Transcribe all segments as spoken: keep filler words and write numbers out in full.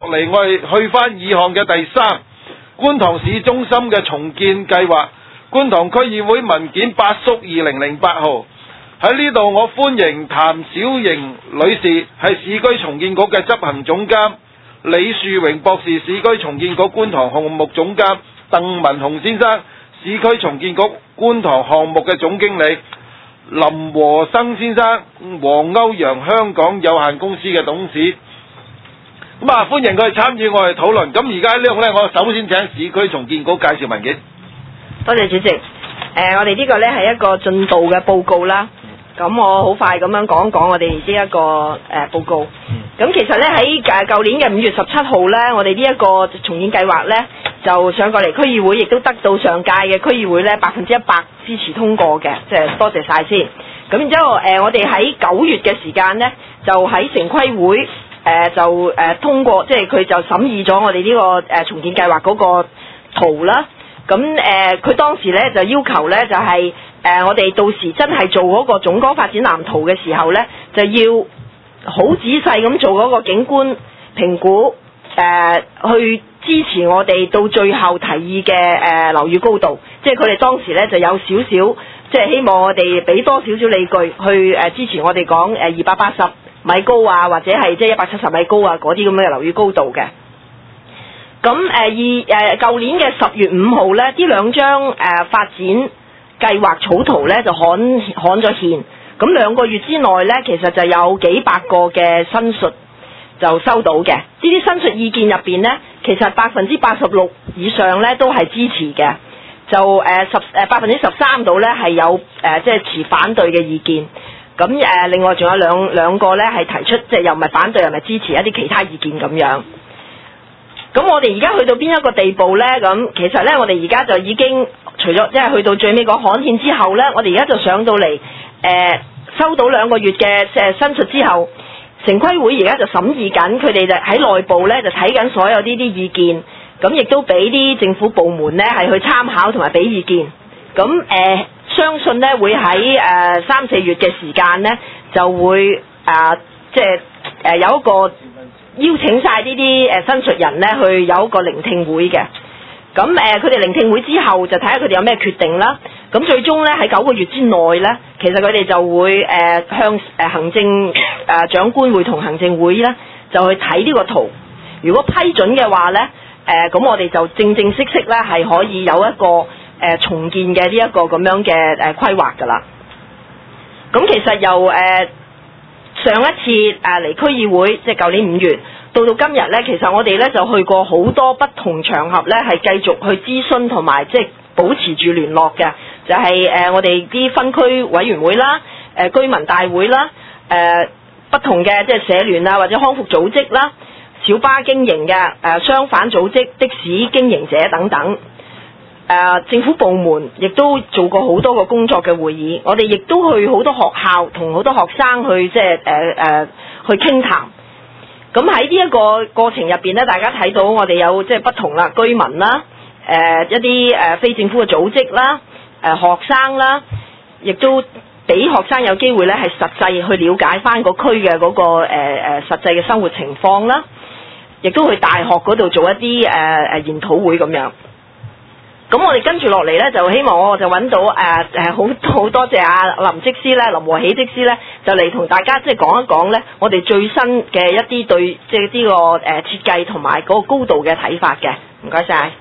嚟我哋去翻議項嘅第三，觀塘市中心嘅重建計劃，觀塘區議會文件八叔二零零八號。喺呢度我歡迎譚小瑩女士，係市區重建局嘅執行總監，李樹榮博士，市區重建局觀塘項目總監，鄧文雄先生，市區重建局觀塘項目嘅總經理，林和生先生，黃歐陽香港有限公司嘅董事。咁啊，歡迎佢哋參與我哋討論。咁而家呢度呢，我首先請市區重建局介紹文件。 多謝主席。誒、呃，我哋呢個呢係一個進度嘅報告啦。咁我好快咁樣講講我哋呢一個誒、呃、報告。咁其實呢，喺誒舊年嘅五月十七號呢，我哋呢一個重建計劃呢，就上過嚟區議會，亦都得到上屆嘅區議會呢百分之一百支持通過嘅，即係多謝晒先。咁然之後誒、呃，我哋喺九月嘅時間呢，就喺城規會。誒、呃、就誒、呃、通過，即係佢就審議咗我哋呢、這個誒、呃、重建計劃嗰個圖啦。咁誒佢當時咧就要求咧就係、是、誒、呃、我哋到時真係做嗰個總綱發展藍圖嘅時候咧，就要好仔細咁做嗰個景觀評估，誒、呃、去支持我哋到最後提議嘅誒樓宇高度。即係佢哋當時咧就有少少，即係希望我哋俾多少少理據去誒、呃、支持我哋講誒二百八十米高啊，或者係即係一百七十米高啊，嗰啲咁嘅樓宇高度嘅。咁誒二誒舊年嘅十月五號咧，呢兩張誒、呃、發展計劃草圖咧就刊刊咗憲。咁兩個月之內咧，其實就有幾百個嘅申述就收到嘅。呢啲申述意見入邊咧，其實百分之八十六以上咧都係支持嘅，就誒十誒百分之十三度咧係有誒即係持反對嘅意見。咁誒、呃，另外仲有兩兩個咧，係提出即係又唔係反對，又唔係支持一啲其他意見咁樣。咁我哋而家去到邊一個地步咧？咁其實咧，我哋而家就已經除咗即係去到最尾個刊憲之後咧，我哋而家就上到嚟誒、呃，收到兩個月嘅誒申述之後，城規會而家就審議緊，佢哋就喺內部咧就睇緊所有呢啲意見，咁亦都俾啲政府部門咧係去參考同埋俾意見。咁誒、呃，相信咧會喺誒三四月嘅時間咧，就會啊，即係誒有一個邀請晒呢啲誒申述人咧去有一個聆聽會嘅。咁誒，佢、呃、哋聆聽會之後就睇下佢哋有咩決定啦。咁最終咧喺九個月之內咧，其實佢哋就會誒、呃、向誒行政誒、呃、長官會同行政會咧就去睇呢個圖。如果批准嘅話咧，誒、呃、咁我哋就正正式式咧係可以有一個。誒、呃、重建嘅呢一個咁樣嘅誒規劃㗎啦。咁其實由誒、呃、上一次誒嚟區議會，即係舊年五月，到到今日咧，其實我哋咧就去過好多不同場合咧，係繼續去諮詢同埋即係保持住聯絡嘅。就係、是、誒、呃、我哋啲分區委員會啦、誒、呃、居民大會啦、誒、呃、不同嘅即係社聯啊或者康復組織啦、小巴經營嘅誒、呃、商販組織、的士經營者等等。誒、呃、政府部門亦都做過好多個工作嘅會議，我哋亦都去好多學校同好多學生去即係誒誒去傾談。咁喺呢一個過程入邊咧，大家睇到我哋有即係不同啦，居民啦，誒、呃、一啲誒、呃、非政府嘅組織啦，誒、呃、學生啦，亦都俾學生有機會咧係實際去了解翻個區嘅嗰、那個誒誒、呃、實際嘅生活情況啦，亦都去大學嗰度做一啲誒誒研討會咁樣。咁我哋跟住落嚟咧，就希望我就揾到誒誒好好多謝阿林則師咧，林和喜則師咧，就嚟同大家即係講一講咧，我哋最新嘅一啲對即係呢個誒設計同埋嗰個高度嘅睇法嘅。唔該晒。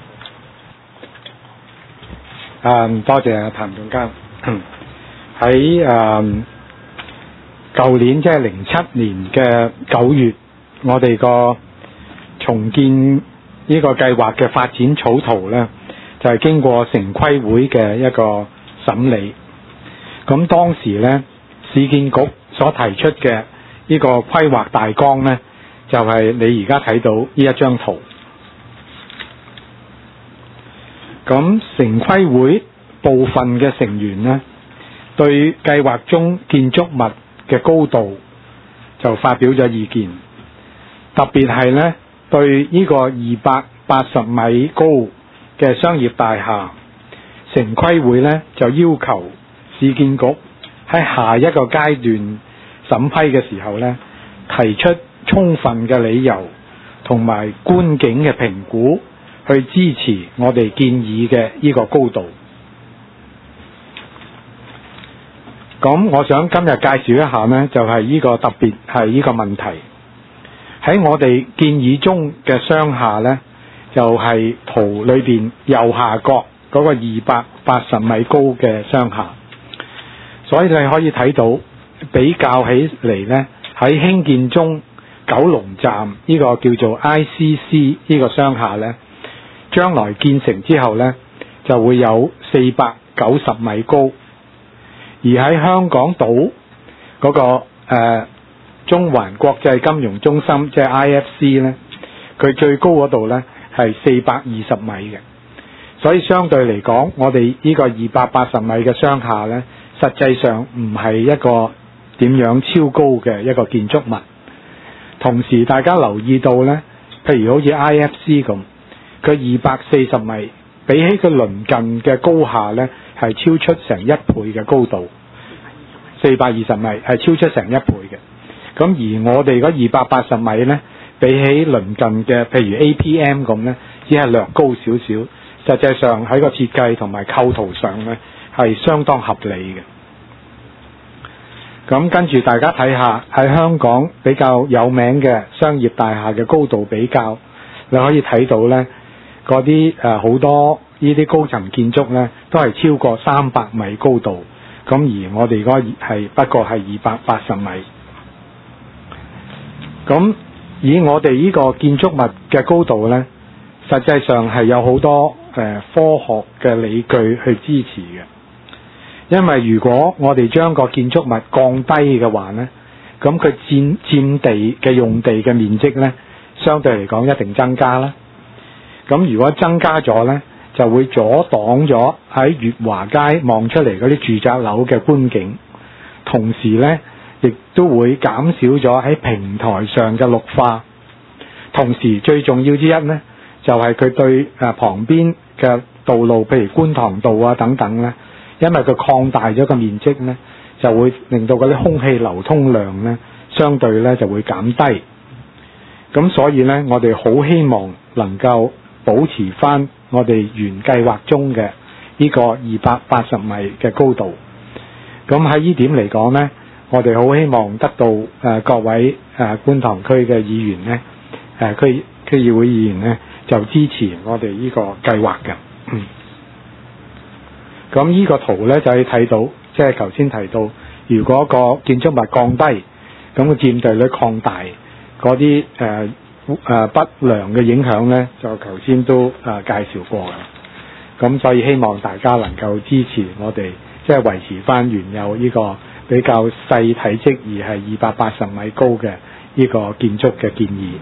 誒，多謝阿譚總監。喺誒舊年即係零七年嘅九月，我哋個重建呢個計劃嘅發展草圖咧，就係經過城規會嘅一個審理。咁當時呢，市建局所提出嘅呢個規劃大綱呢，就係你而家睇到呢一張圖。咁城規會部分嘅成員呢，對計劃中建築物嘅高度就發表咗意見，特別係呢，對呢個二百八十米高嘅商業大廈，城規會呢就要求市建局喺下一個階段審批嘅時候呢，提出充分嘅理由同埋觀景嘅評估，去支持我哋建議嘅呢個高度。咁我想今日介紹一下呢，就係呢個特別係呢個問題。喺我哋建議中嘅雙下呢，就係圖裏邊右下角嗰個二百八十米高嘅雙下。所以你可以睇到比較起嚟呢，喺興建中九龍站呢個叫做 I C C 呢個雙下呢，將來建成之後呢，就會有四百九十米高。而喺香港島嗰個、呃、中環國際金融中心即係 I F C 呢，佢最高嗰度呢係四百二十米嘅。所以相對嚟講，我哋呢個二百八十米嘅雙下呢，實際上唔係一個點樣超高嘅一個建築物。同時大家留意到呢，譬如好似 I F C 咁，佢二百四十米比起佢鄰近嘅高下呢，係超出成一倍嘅高度，四百二十米係超出成一倍嘅。咁而我哋嗰二百八十米呢，比起鄰近嘅譬如 A P M 咁呢，只係略高少少。實際上喺個設計同埋構圖上呢，係相當合理嘅。咁跟住大家睇下喺香港比較有名嘅商業大廈嘅高度比較，你可以睇到呢嗰啲誒好多呢啲高層建築呢，都係超過三百米高度。咁而我哋嗰係不過係二百八十米。咁以我哋呢個建築物嘅高度呢，實際上係有好多誒、呃、科學嘅理據去支持嘅。因為如果我哋將個建築物降低嘅話呢，咁佢佔佔地嘅用地嘅面積呢，相對嚟講一定增加啦。咁如果增加咗呢，就會阻擋咗喺月華街望出嚟嗰啲住宅樓嘅觀景，同時呢亦都會減少咗喺平台上嘅綠化。同時最重要之一呢，就係、是、佢對誒旁邊嘅道路，譬如觀塘道啊等等呢，因為佢擴大咗個面積呢，就會令到嗰啲空氣流通量呢，相對呢就會減低。咁所以呢，我哋好希望能夠保持翻我哋原計劃中嘅呢個二百八十米嘅高度。咁喺呢點嚟講呢，我哋好希望得到誒、呃、各位誒、呃、觀塘區嘅議員呢，誒、呃、區區議會議員呢，就支持我哋呢個計劃嘅。嗯咁呢個圖呢，就可以睇到，即係頭先提到，如果個建築物降低，咁個佔地率擴大，嗰啲誒誒不良嘅影響呢，就頭先都誒、呃、介紹過嘅。咁所以希望大家能夠支持我哋，即係維持翻原有呢個比較細體積而係二百八十米高嘅呢個建築嘅建議。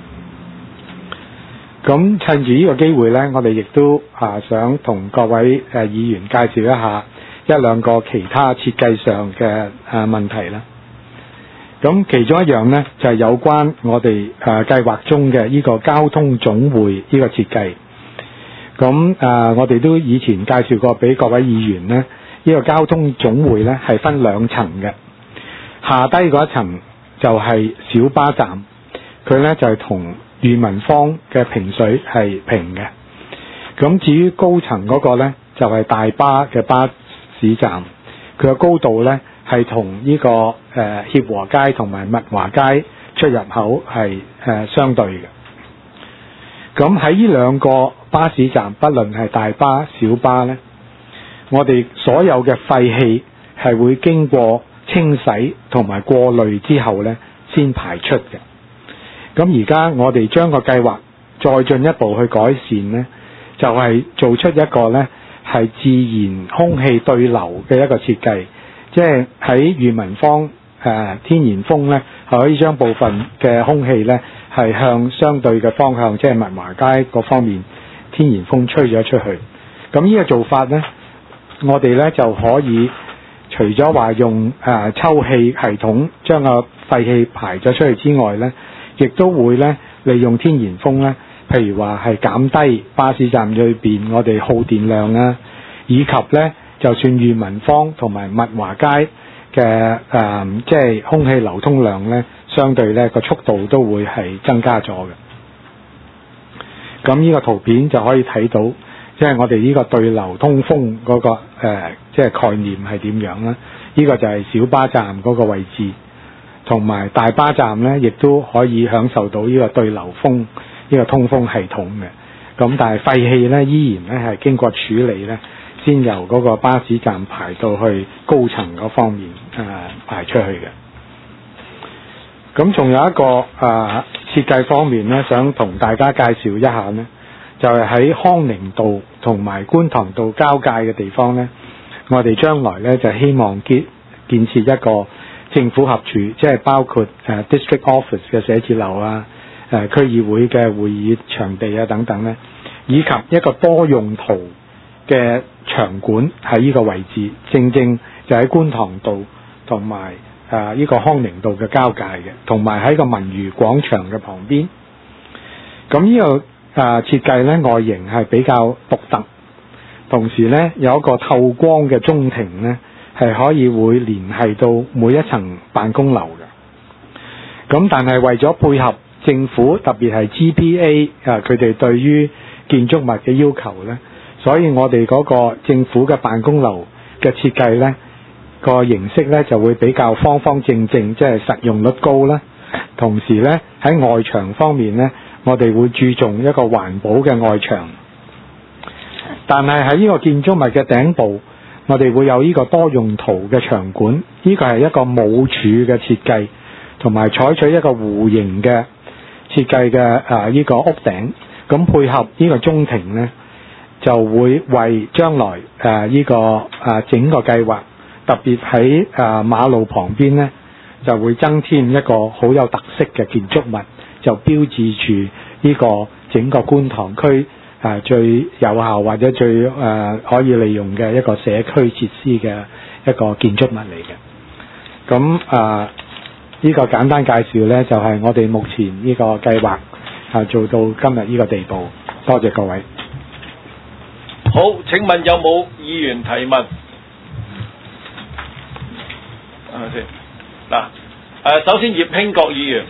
咁趁住呢個機會呢，我哋亦都啊想同各位誒、呃、議員介紹一下一兩個其他設計上嘅誒、呃、問題啦。咁其中一樣呢，就係、是、有關我哋誒、呃、計劃中嘅呢個交通總會呢個設計。咁誒、呃、我哋都以前介紹過俾各位議員呢，呢、這個交通總會呢係分兩層嘅，下低嗰一層就係小巴站，佢呢就係、是、同裕民坊嘅平水係平嘅。咁至於高層嗰個呢，就係、是、大巴嘅巴士站，佢嘅高度呢係同呢個誒、呃、協和街同埋物華街出入口係誒、呃、相對嘅。咁喺呢兩個巴士站，不論係大巴小巴呢，我哋所有嘅廢氣係會經過清洗同埋過濾之後呢先排出嘅。咁而家我哋將個計劃再進一步去改善呢，就係、是、做出一個呢係自然空氣對流嘅一個設計，即係喺裕民坊誒、呃、天然風呢，係可以將部分嘅空氣呢係向相對嘅方向，即係物華街嗰方面天然風吹咗出去。咁呢個做法呢，我哋呢就可以除咗話用誒、呃、抽氣系統將個廢氣排咗出去之外呢，亦都會咧利用天然風咧，譬如話係減低巴士站裏邊我哋耗電量啊，以及咧就算裕民坊同埋物華街嘅誒、呃，即係空氣流通量咧，相對咧個速度都會係增加咗嘅。 咁呢個圖片就可以睇到，即係我哋呢個對流通風嗰個誒即係概念係點樣啦。呢個就係小巴站嗰個位置，同埋大巴站呢，亦都可以享受到呢個對流風呢個通風系統嘅。咁但係廢氣呢，依然呢係經過處理呢，先由嗰個巴士站排到去高層嗰方面誒、呃、排出去嘅。咁仲有一個誒、呃、設計方面呢，想同大家介紹一下呢，就係、是、喺康寧道同埋觀塘道交界嘅地方呢，我哋將來呢就希望建建設一個政府合署，即係包括誒、呃、District Office 嘅寫字樓啊、誒、呃、區議會嘅會議場地啊等等呢，以及一個多用途嘅場館喺呢個位置，正正就喺觀塘道同埋誒呢個康寧道嘅交界嘅，同埋喺個文娛廣場嘅旁邊。咁呢、這個誒、呃、設計呢，外形係比較獨特，同時呢，有一個透光嘅中庭呢，係可以會聯繫到每一層辦公樓嘅。咁但係為咗配合政府特別係 G P A 啊佢哋對於建築物嘅要求呢，所以我哋嗰個政府嘅辦公樓嘅設計呢，個形式呢就會比較方方正正，即係實用率高啦。同時呢，喺外牆方面呢，我哋會注重一個環保嘅外牆。但係喺呢個建築物嘅頂部，我哋會有呢個多用途嘅場館，呢個係一個母柱嘅設計，同埋採取一個弧形嘅設計嘅啊呢個屋頂，咁配合呢個中庭呢，就會為將來誒呢個啊整個計劃，特別喺啊馬路旁邊呢，就會增添一個好有特色嘅建築物，就標誌住呢個整個觀塘區啊最有效或者最誒、啊、可以利用嘅一個社區設施嘅一個建築物嚟嘅。咁啊呢、這個簡單介紹呢，就係、是、我哋目前呢個計劃啊做到今日呢個地步。多謝各位。 好，請問有冇議員提問？係咪先？嗱，誒，首先葉興國議員，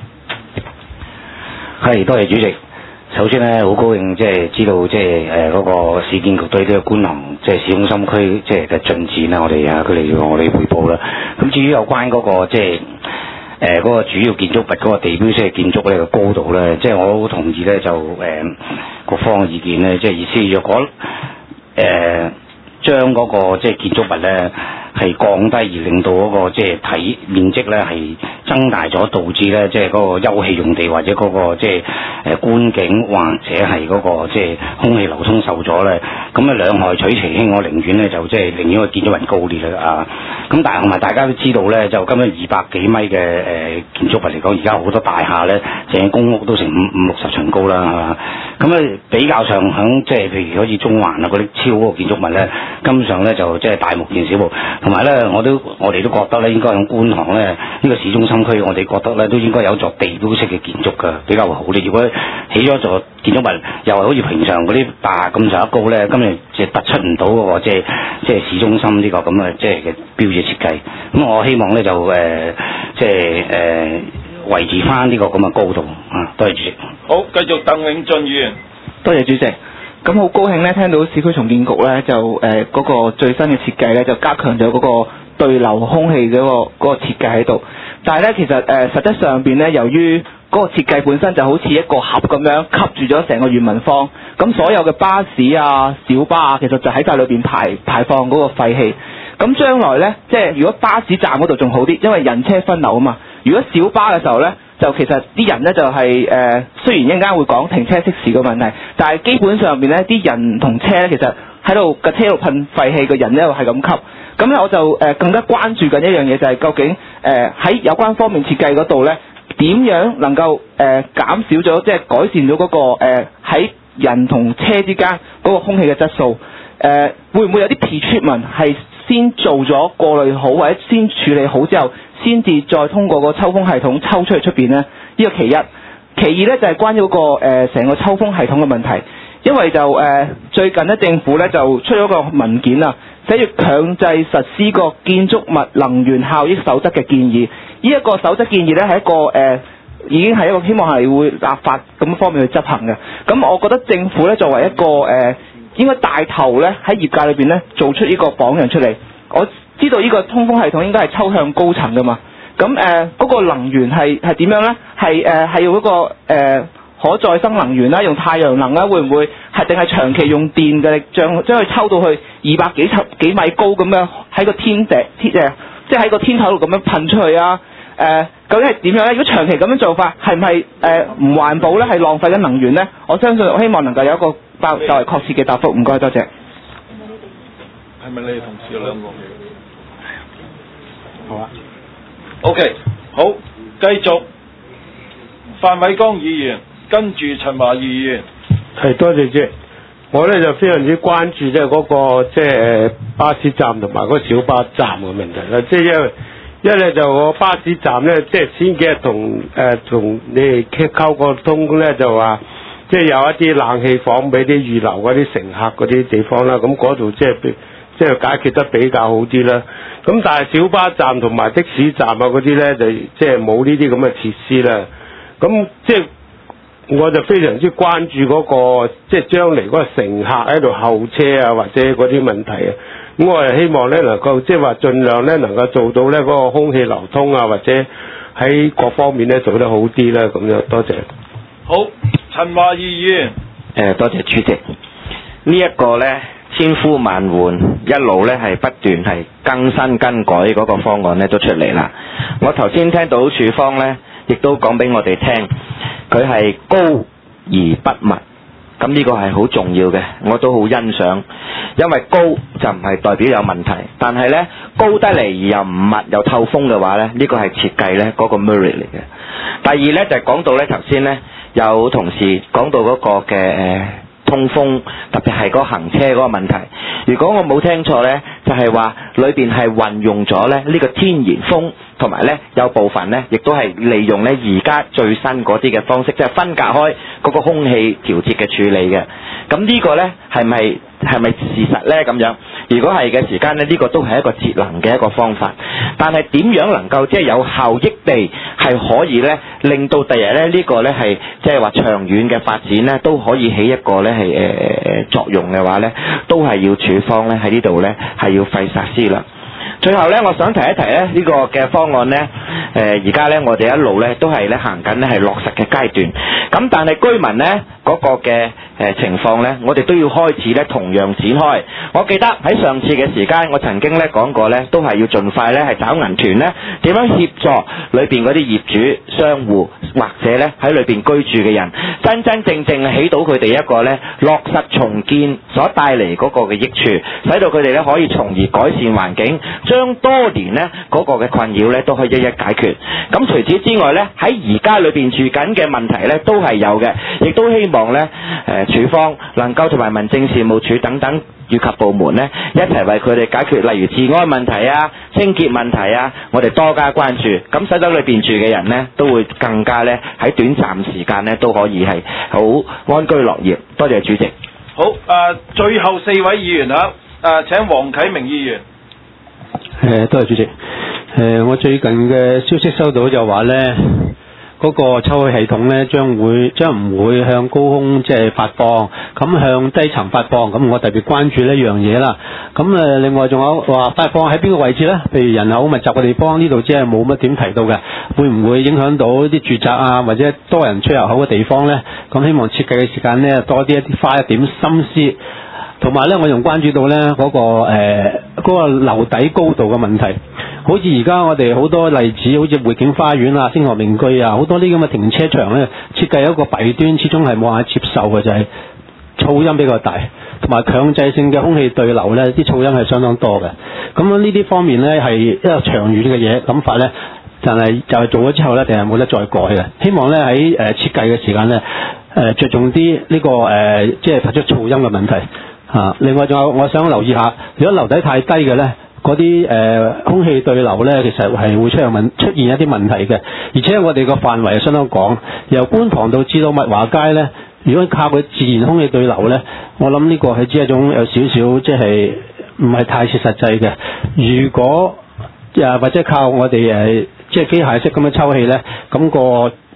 係多謝主席。首先咧，好高興即係知道即係誒嗰個市建局對呢個觀塘即係市中心區即係嘅進展啦，我哋啊佢哋要我哋匯報啦。咁至於有關嗰、那個即係誒嗰個主要建築物嗰個地標式嘅建築咧嘅高度咧，即係我好同意咧就誒、呃、各方嘅意見咧，即係意思若果誒將嗰個即係建築物咧係降低而令到嗰個即係體面積咧係增大咗，導致咧即係嗰個休憩用地或者嗰個即係誒觀景或者係嗰個即係空氣流通受阻咧，咁啊兩害取其輕，我寧願咧就即係寧願個建築物高啲啦啊！咁但係同埋大家都知道咧，就今日二百幾米嘅誒建築物嚟講，而家好多大廈咧，淨係公屋都成五五六十層高啦，係嘛？咁啊比較上響即係譬如好似中環啊嗰啲超嗰個建築物咧，根本上咧就即係大巫見小巫。同埋咧，我都我哋都覺得咧，應該喺觀塘咧呢、呢個市中心區，我哋覺得咧都應該有座地標式嘅建築㗎，比較好啲。如果起咗座建築物，又係好似平常嗰啲大廈咁上下高咧，今日就突出唔到嗰個即係即係市中心呢個咁嘅即係嘅標誌設計。咁我希望咧就誒、呃、即係誒、呃、維持翻呢個咁嘅高度啊！多謝主席。 好，繼續鄧永俊議員。 多謝主席。咁好高興咧，聽到市區重建局咧就誒嗰、呃那個最新嘅設計咧，就加強咗嗰個對流空氣嗰、那個嗰、那個設計喺度。但係咧，其實誒、呃、實質上邊咧，由於嗰個設計本身就好似一個盒咁樣吸住咗成個裕民坊，咁所有嘅巴士啊、小巴啊，其實就喺晒裏邊排排放嗰個廢氣。咁將來咧，即係如果巴士站嗰度仲好啲，因為人車分流啊嘛。如果小巴嘅時候咧，就其實啲人咧就係、是、誒、呃，雖然一陣間會講停車熄匙嘅問題，但係基本上邊咧啲人同車咧，其實喺度架車度噴廢氣嘅人咧，係咁吸。咁咧我就誒、呃、更加關注緊一樣嘢，就係究竟誒喺、呃、有關方面設計嗰度咧，點樣能夠誒、呃、減少咗，即係改善咗嗰、那個誒喺、呃、人同車之間嗰個空氣嘅質素？誒、呃、會唔會有啲 pre-treatment 係先做咗過濾好，或者先處理好之後，先至再通過個抽風系統抽出去出邊呢？呢個其一。其二呢，就係、是、關於嗰、那個成、呃、個抽風系統嘅問題，因為就誒、呃、最近呢政府呢就出咗個文件啊，寫住強制實施個建築物能源效益守則嘅建議。呢、這、一個守則建議呢係一個誒、呃、 已經係一個希望係會立法咁方面去執行嘅。咁我覺得政府咧作為一個誒、呃、應該帶頭咧喺業界裏邊咧做出呢個榜樣出嚟。我知道呢個通風系統應該係抽向高層噶嘛。咁誒嗰個能源係係點樣咧？係誒係用嗰個誒、呃、可再生能源啦，用太陽能啦，會唔會係定係長期用電嘅力將將佢抽到去二百幾十幾米高咁樣喺個天頂天誒，即係喺個天台度咁樣噴出去啊？誒、呃、究竟係點樣咧？如果長期咁樣做法，係唔係誒唔環保咧？係浪費緊能源咧？我相信我希望能夠有一個較較為確切嘅答覆。唔該，多謝。 係咪你哋同事有兩個？ 好啊。 OK，好，繼續。范偉剛議員，跟住陳華義議員。 係，多謝主席。我咧就非常之關注即係嗰個即係巴士站同埋嗰個小巴站嘅問題啦。即係因為一咧就個巴士站咧，即係前幾日同誒同你哋溝過通咧，就話即係有一啲冷氣房俾啲預留嗰啲乘客嗰啲地方啦。咁嗰度即係即係解決得比較好啲啦。咁但係小巴站同埋的士站啊嗰啲咧，就即係冇呢啲咁嘅設施啦。咁即係我就非常之關注嗰個即係將嚟嗰個乘客喺度候車啊，或者嗰啲問題啊。咁我係希望咧能夠即係話盡量咧能夠做到咧嗰個空氣流通啊，或者喺各方面咧做得好啲啦。咁樣多謝。 好，陳華義議員。 誒，多謝主席。呢一個咧千呼萬喚，一路咧係不斷係更新更改嗰個方案咧都出嚟啦。我頭先聽到署方咧亦都講俾我哋聽，佢係高而不密。咁呢個係好重要嘅，我都好欣賞，因為高就唔係代表有問題，但係呢，高得嚟而又唔密又透風嘅話呢，呢個係設計呢嗰個 merit 嚟嘅。第二呢，就係講到呢頭先呢，有同事講到嗰個嘅誒通風，特別係嗰個行車嗰個問題。如果我冇聽錯呢，就係話裏邊係運用咗呢呢個天然風。同埋咧，有部分咧，亦都係利用咧而家最新嗰啲嘅方式，即係分隔開嗰個空氣調節嘅處理嘅。咁呢個咧係咪係咪事實咧？咁樣，如果係嘅時間咧，呢個都係一個節能嘅一個方法。但係點樣能夠即係有效益地係可以咧，令到第日咧呢個咧係即係話長遠嘅發展咧，都可以起一個咧係誒作用嘅話咧，都係要處方咧喺呢度咧係要費煞思啦。最後咧，我想提一提咧，呢個嘅方案咧，誒而家咧我哋一路咧都係咧行緊咧係落實嘅階段。咁但係居民咧嗰個嘅誒情況咧，我哋都要開始咧同樣展開。我記得喺上次嘅時間，我曾經咧講過咧，都係要盡快咧係找銀團咧點樣協助裏邊嗰啲業主、商戶或者咧喺裏邊居住嘅人，真真正正起到佢哋一個咧落實重建所帶嚟嗰個嘅益處，使到佢哋咧可以從而改善環境。將多年呢嗰個嘅困擾呢都可以一一解決。咁除此之外呢，喺而家裏邊住緊嘅問題呢都係有嘅，亦都希望呢誒署方能夠同埋民政事務處等等以及部門呢一齊為佢哋解決，例如治安問題啊、清潔問題啊，我哋多加關注，咁使得裏邊住嘅人呢都會更加呢喺短暫時間呢都可以係好安居樂業。多謝主席。 好，誒、呃，最後四位議員啊，誒、呃，請黃啟明議員。 誒，多謝主席。誒、呃，我最近嘅消息收到就話呢嗰、那個抽氣系統呢將會將唔會向高空即係發放，咁向低層發放。咁我特別關注呢樣嘢啦。咁誒，另外仲有話發放喺邊個位置呢？譬如人口密集嘅地方，呢度即係冇乜點提到嘅，會唔會影響到啲住宅啊，或者多人出入口嘅地方呢？咁希望設計嘅時間呢多啲一啲花一點心思。同埋咧，我仲關注到咧嗰個誒嗰個樓底高度嘅問題。好似而家我哋好多例子，好似匯景花園啊、星河名居啊，好多啲咁嘅停車場咧，設計有一個弊端，始終係冇辦法接受嘅，就係噪音比較大，同埋強制性嘅空氣對流咧，啲噪音係相當多嘅。咁樣呢啲方面咧係一個長遠嘅嘢諗法咧，但係就係做咗之後咧，定係冇得再改嘅。希望咧喺誒設計嘅時間咧誒着重啲呢、這個誒即係發出噪音嘅問題。啊！另外仲有，我想留意下，如果樓底太低嘅呢，嗰啲誒空氣對流呢，其實係會出現問出現一啲問題嘅。而且我哋個範圍係相當廣，由觀塘道至到物華街呢，如果靠佢自然空氣對流呢，我諗呢個係只係一種有少少即係唔係太切實際嘅。如果誒、呃、或者靠我哋誒即係機械式咁樣抽氣呢，咁、那個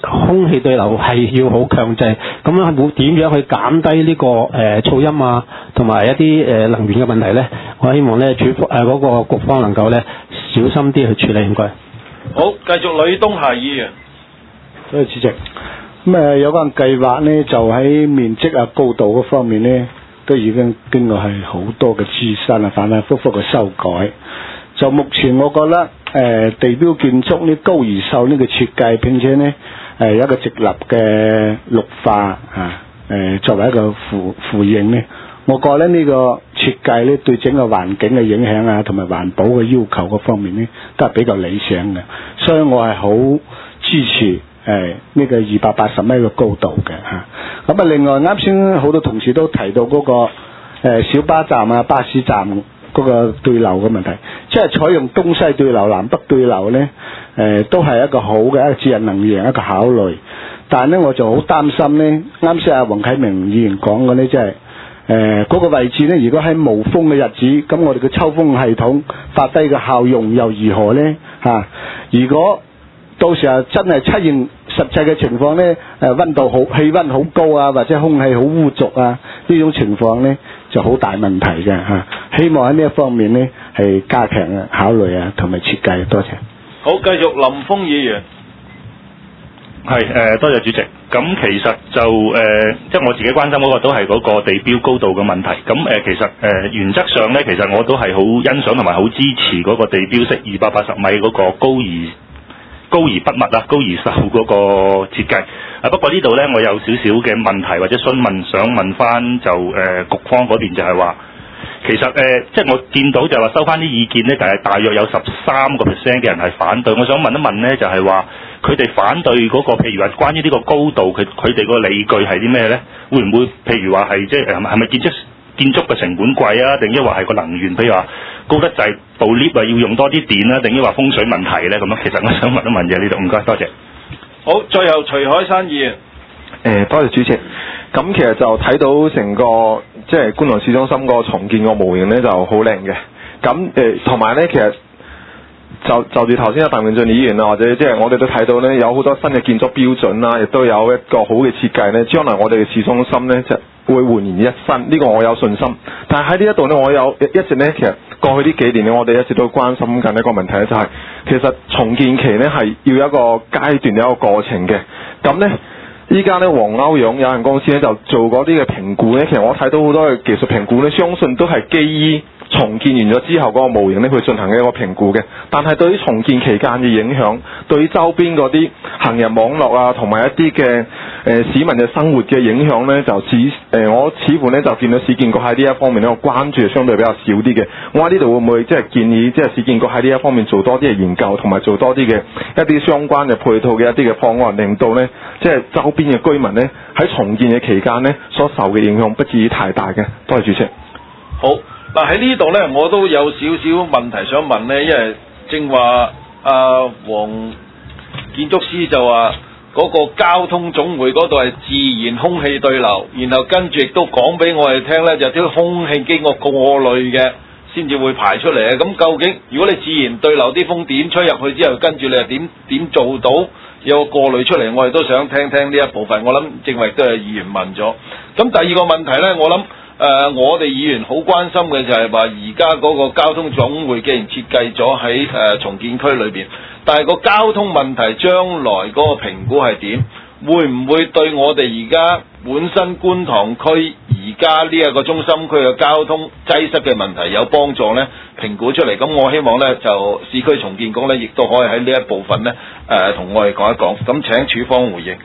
空氣對流係要好強制，咁樣會點樣去減低呢、這個誒、呃、噪音啊，同埋一啲誒、呃、能源嘅問題咧？我希望咧主誒嗰個局方能夠咧小心啲去處理，唔該。 好，繼續呂東霞議員。 多謝主席。咁誒有關計劃呢，就喺面積啊、高度嗰方面呢，都已經經過係好多嘅諮詢啊、反反覆覆嘅修改。就目前我覺得誒、呃、地標建築呢高而秀呢個設計，並且呢誒、呃、有一個直立嘅綠化啊誒、呃、作為一個輔輔應呢，我覺得呢個設計呢對整個環境嘅影響啊，同埋環保嘅要求嗰方面呢，都係比較理想嘅，所以我係好支持。誒呢、這個二百八十米嘅高度嘅嚇，咁啊另外啱先好多同事都提到嗰、那個、呃、小巴站啊、巴士站嗰個對流嘅問題，即係採用東西對流、南北對流呢，誒、呃、都係一個好嘅一個節約能源一個考慮。但係呢，我就好擔心呢，啱先阿黃啟明議員講嘅呢，即係誒嗰個位置呢，如果喺無風嘅日子，咁我哋嘅抽風系統發揮嘅效用又如何呢？嚇、啊，如果到時候真係出現實際嘅情況呢，誒溫度好、氣溫好高啊，或者空氣好污濁啊，呢種情況呢就好大問題嘅嚇。希望喺呢一方面呢係加強嘅考慮啊，同埋設計。多謝。 好，繼續林峰議員。 係誒、呃，多謝主席。咁其實就誒、呃，即係我自己關心嗰個都係嗰個地標高度嘅問題。咁誒、呃，其實誒、呃、原則上呢，其實我都係好欣賞同埋好支持嗰個地標式二百八十米嗰個高而高而不密啊，高而秀嗰個設計。啊，不過呢度呢，我有少少嘅問題或者詢問，想問翻就誒、呃、局方嗰邊就係話，其實誒、呃、即係我見到就係話收翻啲意見呢，但係大約有十三個 percent 嘅人係反對。我想問一問呢，就係話佢哋反對嗰、嗰個，譬如話關於呢個高度，佢佢哋個理據係啲咩呢？會唔會譬如話係即係係咪建築建築嘅成本貴啊？定抑或係個能源，譬如話高得滯，部 lift 啊要用多啲電啦，定抑或風水問題咧？咁樣，其實我想問一問嘢呢度，唔該，多謝。 好，最後徐海山議員。 誒，多謝主席。咁其實就睇到成個即係觀塘市中心個重建個模型咧，就好靚嘅。咁誒，同埋咧，其實就就住頭先阿鄧永俊議員啊，或者即係我哋都睇到咧，有好多新嘅建築標準啦，亦都有一個好嘅設計咧，將來我哋嘅市中心咧就會煥然一新，呢、這個我有信心。但係喺呢一度呢，我有一直呢，其實過去呢幾年呢，我哋一直都關心緊一個問題咧，就係、是、其實重建期呢係要有一個階段有一個過程嘅。咁呢，依家呢，黃歐陽有限公司呢就做嗰啲嘅評估呢，其實我睇到好多嘅技術評估呢，相信都係基於重建完咗之後嗰個模型呢去進行嘅一個評估嘅。但係對於重建期間嘅影響，對於周邊嗰啲行人網絡啊，同埋一啲嘅誒市民嘅生活嘅影響呢，就似誒、呃、我似乎呢就見到市建局喺呢一方面呢個關注相對比較少啲嘅。我喺呢度會唔會即係建議即係市建局喺呢一方面做多啲嘅研究，同埋做多啲嘅一啲相關嘅配套嘅一啲嘅方案，令到呢即係周邊嘅居民呢喺重建嘅期間呢所受嘅影響不至於太大嘅。多謝主席。 好。嗱喺呢度呢，我都有少少問題想問呢，因為正話阿黃建築師就話嗰個交通總會嗰度係自然空氣對流，然後跟住亦都講俾我哋聽呢，就啲空氣經過過濾嘅先至會排出嚟嘅。咁究竟如果你自然對流啲風點吹入去之後，跟住你又點點做到有個過濾出嚟？我哋都想聽聽呢一部分。我諗正話都係議員問咗。咁第二個問題呢，我諗。誒、呃，我哋議員好關心嘅就係話，而家嗰個交通總會既然設計咗喺誒重建區裏邊，但係個交通問題將來嗰個評估係點？會唔會對我哋而家本身觀塘區而家呢一個中心區嘅交通擠塞嘅問題有幫助呢？評估出嚟，咁我希望呢，就市區重建局呢，亦都可以喺呢一部分呢誒同、呃、我哋講一講。咁請署方回應。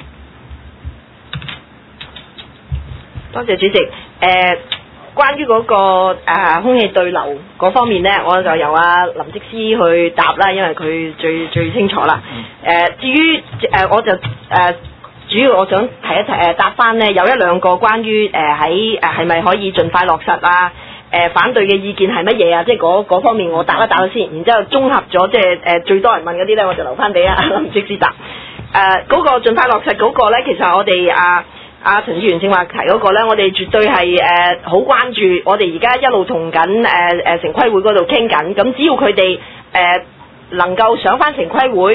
多謝主席。誒、呃，關於嗰、那個誒、呃、空氣對流嗰方面呢，我就由阿林則司去答啦，因為佢最最清楚啦。誒、呃，至於誒、呃，我就誒、呃、主要我想提一提誒答翻呢，有一兩個關於誒喺誒係咪可以盡快落實啊？誒、呃、反對嘅意見係乜嘢啊？即係嗰嗰方面我答一答先，然之後綜合咗即係誒最多人問嗰啲呢，我就留翻俾阿林則司答。誒、呃、嗰、那個盡快落實嗰個呢，其實我哋啊。阿陳議員正話提嗰個咧，我哋絕對係誒好關注，我哋而家一路同緊誒誒城規會嗰度傾緊，咁只要佢哋誒能夠上翻城規會，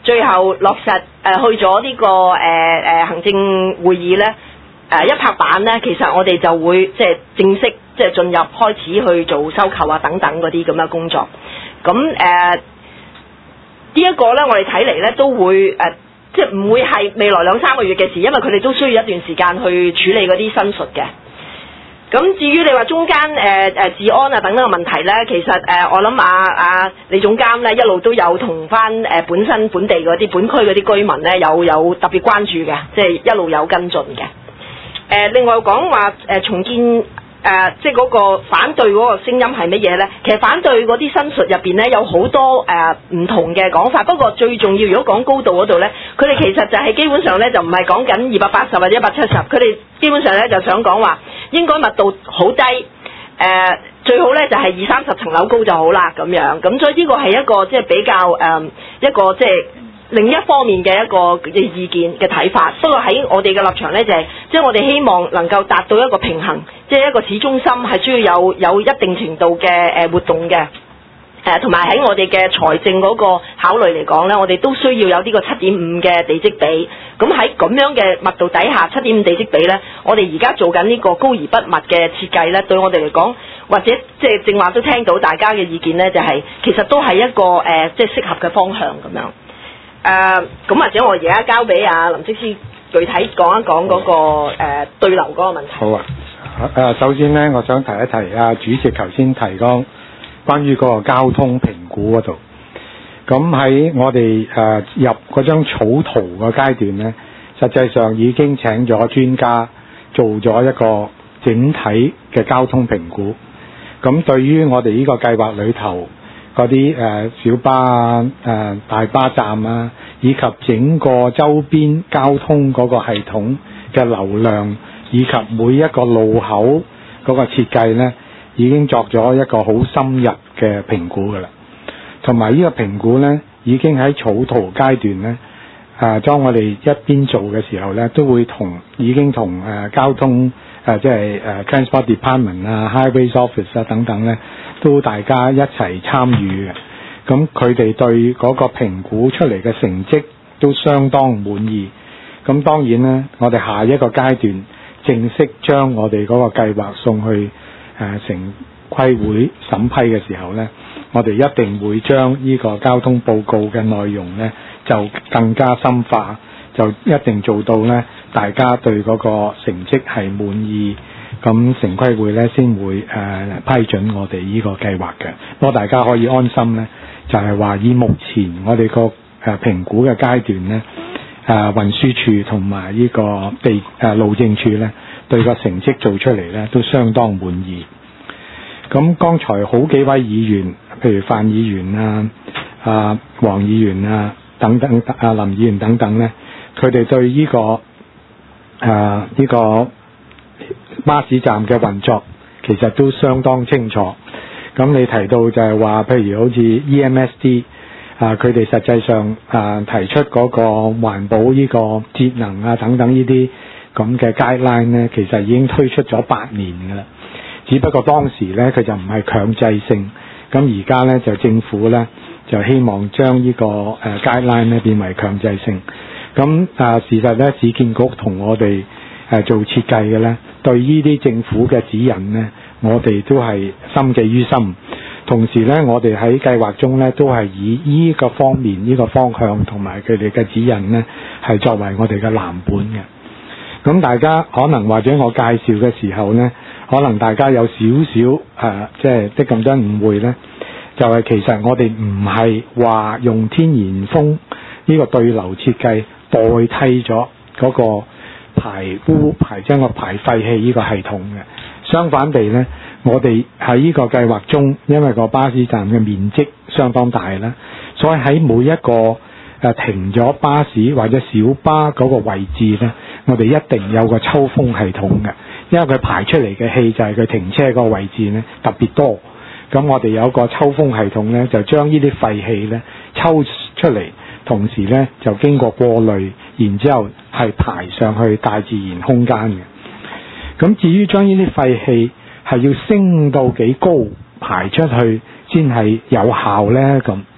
最後落實誒、呃、去咗呢、這個誒誒、呃、行政會議咧誒、呃、一拍板咧，其實我哋就會即係正式即係進入開始去做收購啊等等嗰啲咁嘅工作。咁誒、呃這個、呢一個咧，我哋睇嚟咧都會誒、呃、即係唔會係未來兩三個月嘅事，因為佢哋都需要一段時間去處理嗰啲申述嘅。咁至於你話中間誒誒治安啊等等嘅問題咧，其實誒、呃、我諗啊啊李總監咧一路都有同翻誒本身本地嗰啲本區嗰啲居民咧有有特別關注嘅，即係一路有跟進嘅。誒、呃、另外講話誒重建誒、呃、即係嗰個反對嗰個聲音係乜嘢咧？其實反對嗰啲申述入邊咧有好多誒唔、呃、同嘅講法，不過最重要如果講高度嗰度咧，佢哋其實就係基本上咧就唔係講緊二百八十或者一百七十，佢哋基本上咧就想講話。應該密度好低，誒、呃、最好咧就係二三十層樓高就好啦咁樣，咁所以呢個係一個即係比較誒、呃、一個即係另一方面嘅一個嘅意見嘅睇法。不過喺我哋嘅立場咧就係、是，即係我哋希望能夠達到一個平衡，即係一個市中心係需要有有一定程度嘅誒活動嘅。誒同埋喺我哋嘅財政嗰個考慮嚟講咧，我哋都需要有呢個七點五嘅地積比。咁喺咁樣嘅密度底下，七點五地積比咧，我哋而家做緊呢個高而不密嘅設計咧，對我哋嚟講，或者即係正話都聽到大家嘅意見咧，就係、是、其實都係一個誒、呃、即係適合嘅方向咁樣。誒、呃、咁或者我而家交俾阿林則師具體講一講嗰、那個誒、呃、對流嗰個問題。 好啊。誒首先咧，我想提一提啊，主席頭先提講。關於嗰個交通評估嗰度，咁喺我哋誒、呃、入嗰張草圖嘅階段呢，實際上已經請咗專家做咗一個整體嘅交通評估。咁對於我哋呢個計劃裏頭嗰啲誒小巴啊、誒、呃、大巴站啊，以及整個周邊交通嗰個系統嘅流量，以及每一個路口嗰個設計呢，已經作咗一個好深入嘅評估㗎啦，同埋呢個評估呢，已經喺草圖階段呢，誒、啊，當我哋一邊做嘅時候呢，都會同已經同誒、呃、交通誒即係誒 Transport Department 啊、Highways Office 啊等等呢，都大家一齊參與嘅。咁佢哋對嗰個評估出嚟嘅成績都相當滿意。咁當然呢，我哋下一個階段正式將我哋嗰個計劃送去。誒、呃、城規會審批嘅時候呢，我哋一定會將呢個交通報告嘅內容呢，就更加深化，就一定做到呢，大家對嗰個成績係滿意，咁城規會呢先會誒、呃、批准我哋呢個計劃嘅。不過大家可以安心呢，就係、是、話以目前我哋個誒評估嘅階段呢，誒、呃、運輸處同埋呢個地誒、呃、路政處呢，對個成績做出嚟呢都相當滿意。咁剛才好幾位議員，譬如范議員啊、啊黃議員啊等等、啊林議員等等呢，佢哋對呢、這個誒呢、啊這個巴士站嘅運作其實都相當清楚。咁你提到就係話，譬如好似 E M S D 啊，佢哋實際上啊提出嗰個環保呢個節能啊等等呢啲咁嘅 guideline 呢，其實已經推出咗八年㗎啦。只不過當時呢，佢就唔係強制性，咁而家呢，就政府呢，就希望將呢、這個誒、呃、guideline 呢變為強制性。咁啊、呃、事實呢，市建局同我哋誒、呃、做設計嘅呢，對呢啲政府嘅指引呢，我哋都係深記於心。同時呢，我哋喺計劃中呢，都係以呢個方面、呢、這個方向同埋佢哋嘅指引呢，係作為我哋嘅藍本嘅。咁大家可能或者我介紹嘅時候呢，可能大家有少少誒，即係的咁多誤會呢，就係、是、其實我哋唔係話用天然風呢個對流設計代替咗嗰個排污排將個排廢氣呢個系統嘅。相反地呢，我哋喺呢個計劃中，因為個巴士站嘅面積相當大啦，所以喺每一個誒停咗巴士或者小巴嗰個位置呢，我哋一定有個抽風系統嘅，因為佢排出嚟嘅氣就係佢停車個位置呢特別多，咁我哋有個抽風系統呢，就將呢啲廢氣呢抽出嚟，同時呢就經過過濾，然之後係排上去大自然空間嘅。咁至於將呢啲廢氣係要升到幾高排出去先係有效呢？咁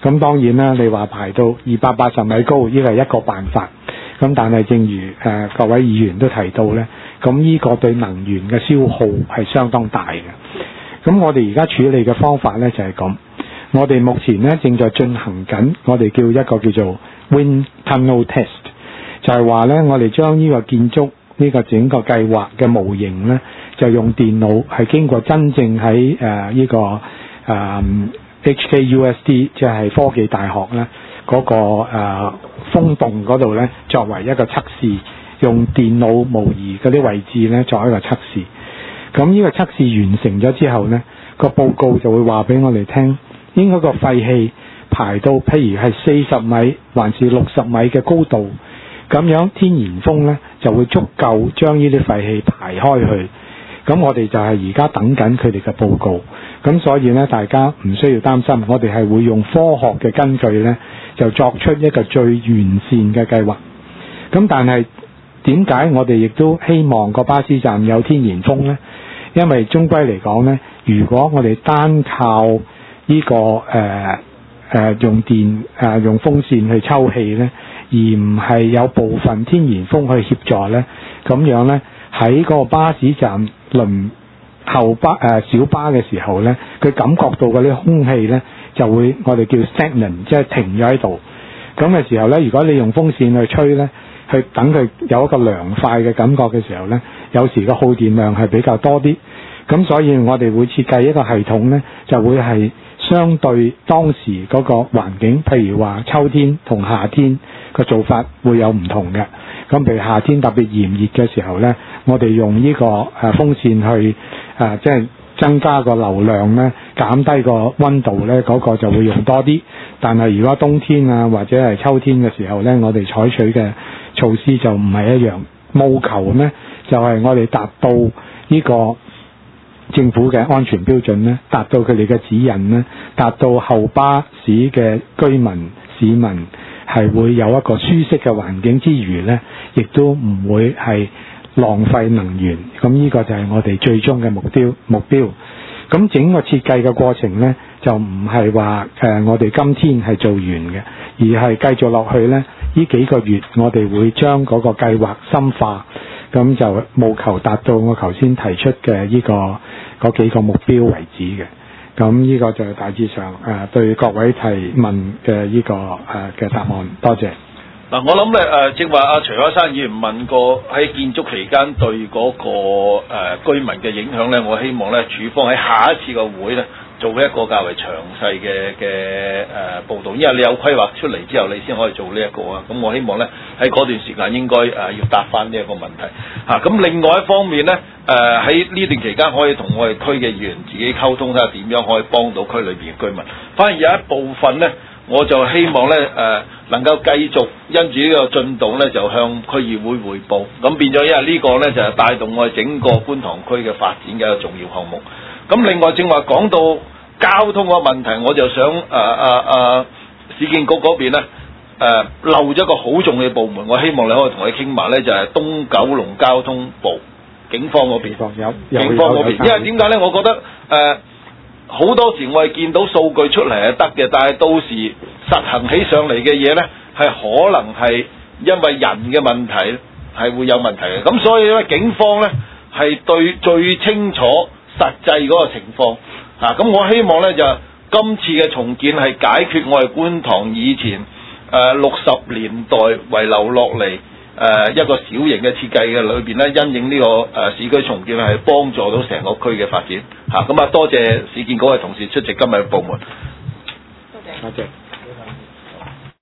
咁當然啦，你話排到二百八十米高，呢個係一個辦法。咁但係正如誒、呃、各位議員都提到呢，咁呢個對能源嘅消耗係相當大嘅。咁我哋而家處理嘅方法呢，就係、是、咁，我哋目前呢，正在進行緊，我哋叫一個叫做 Wind Tunnel Test， 就係話呢，我哋將呢個建築呢、這個整個計劃嘅模型呢，就用電腦係經過真正喺誒呢個誒、呃、H K U S T， 即係科技大學呢嗰、那個誒、呃、風洞嗰度呢，作為一個測試，用電腦模擬嗰啲位置呢，作為一個測試。咁呢個測試完成咗之後呢，個報告就會話俾我哋聽，應該個廢氣排到譬如係四十米還是六十米嘅高度，咁樣天然風呢就會足夠將呢啲廢氣排開去。咁我哋就係而家等緊佢哋嘅報告，咁所以呢，大家唔需要擔心，我哋係會用科學嘅根據呢，就作出一個最完善嘅計劃。咁但係點解我哋亦都希望個巴士站有天然風呢？因為終歸嚟講呢，如果我哋單靠呢、這個誒誒、呃呃、用電誒、呃、用風扇去抽氣呢，而唔係有部分天然風去協助呢，咁樣呢，喺個巴士站輪候巴誒、呃、小巴嘅時候呢，佢感覺到嗰啲空氣呢，就會我哋叫 stagnant， 即係停咗喺度。咁嘅時候呢，如果你用風扇去吹呢，去等佢有一個涼快嘅感覺嘅時候呢，有時個耗電量係比較多啲。咁所以我哋會設計一個系統呢，就會係相對當時嗰個環境，譬如話秋天同夏天個做法會有唔同嘅。咁譬如夏天特別炎熱嘅時候呢，我哋用呢個誒風扇去誒即係增加個流量呢，減低個溫度呢，嗰個就會用多啲。但係如果冬天啊或者係秋天嘅時候呢，我哋採取嘅措施就唔係一樣。務求呢，就係我哋達到呢個政府嘅安全標準呢，達到佢哋嘅指引呢，達到後巴士嘅居民市民係會有一個舒適嘅環境之餘呢，亦都唔會係浪費能源。咁呢個就係我哋最終嘅目標目標。咁整個設計嘅過程呢，就唔係話誒我哋今天係做完嘅，而係繼續落去呢。呢幾個月我哋會將嗰個計劃深化，咁就務求達到我頭先提出嘅呢個嗰幾個目標為止嘅。咁呢個就係大致上誒、呃、對各位提問嘅呢、這個誒嘅、呃、答案。多謝。 嗱，我諗咧誒，正話阿徐海山議員問過喺建築期間對嗰、那個誒、呃、居民嘅影響咧，我希望咧署方喺下一次嘅會咧做一個較為詳細嘅嘅誒報導，因為你有規劃出嚟之後，你先可以做呢一個啊。咁我希望咧喺嗰段時間應該誒、呃、要答翻呢一個問題嚇。咁、啊、另外一方面咧誒喺呢段期間可以同我哋區嘅議員自己溝通，睇下點樣可以幫到區裏邊嘅居民。反而有一部分咧，我就希望咧誒、呃、能夠繼續因住呢個進度咧，就向區議會彙報。咁變咗，因為呢個咧就係帶動我哋整個觀塘區嘅發展嘅一個重要項目。咁另外正話講到交通個問題，我就想誒誒誒市建局嗰邊咧誒漏咗一個好重要嘅部門，我希望你可以同佢傾埋咧，就係、是、東九龍交通部警方嗰邊。有警方嗰邊，因為點解咧？我覺得誒好、呃、多時我係見到數據出嚟係得嘅，但係到時實行起上嚟嘅嘢咧，係可能係因為人嘅問題係會有問題嘅。咁所以咧，警方咧係對最清楚實際嗰個情況。啊！咁我希望咧就今次嘅重建係解決我哋觀塘以前誒六十年代遺留落嚟誒一個小型嘅設計嘅裏邊咧，因應呢、這個誒、呃、市區重建係幫助到成個區嘅發展嚇。咁啊，多謝市建局嘅同事出席今日嘅部門。多謝。多謝。